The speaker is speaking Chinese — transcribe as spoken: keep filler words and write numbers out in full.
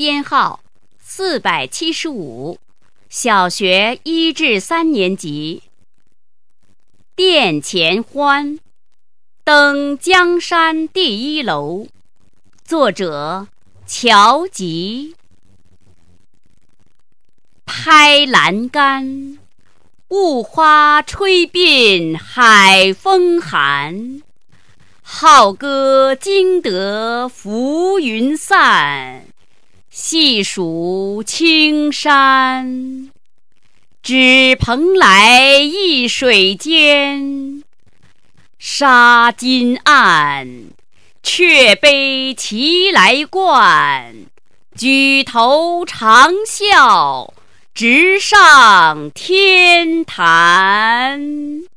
编号四百七十五，小学一至三年级。殿前欢，登江山第一楼。作者乔吉。拍栏杆，雾花吹遍海风寒。好歌惊得浮云散，细数青山。只蓬莱一水间，沙金岸，却悲齐来冠。举头长啸，直上天坛。